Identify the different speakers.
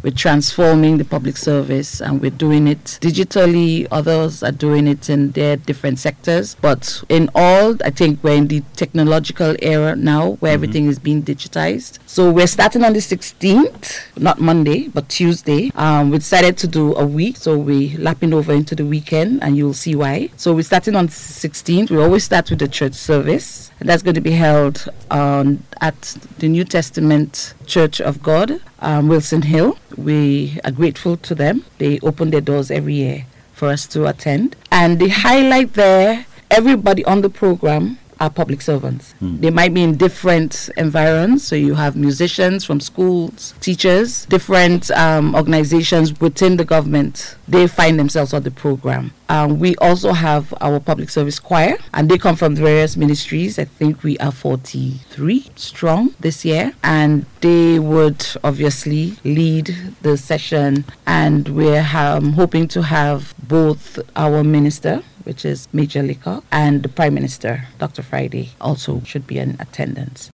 Speaker 1: We're transforming the public service, and we're doing it digitally. Others are doing it in their different sectors. But in all, I think we're in the technological era now where everything is being digitized. So we're starting on the 16th, not Monday, but Tuesday. We decided to do a week, so we're lapping over into the weekend, and you'll see why. So we're starting on the 16th. We always start with the church service, and that's going to be held at the New Testament Church of God, Wilson Hill. We are grateful to them. They open their doors every year for us to attend. And the highlight there, everybody on the program are public servants. They might be in different environs. So you have musicians from schools, teachers, different organizations within the government. They find themselves on the program. We also have our public service choir, and they come from various ministries. I think we are 43 strong this year, and they would obviously lead the session. And we're hoping to have both our minister, which is Major Leacock, and the Prime Minister, Dr. Friday, also should be in attendance.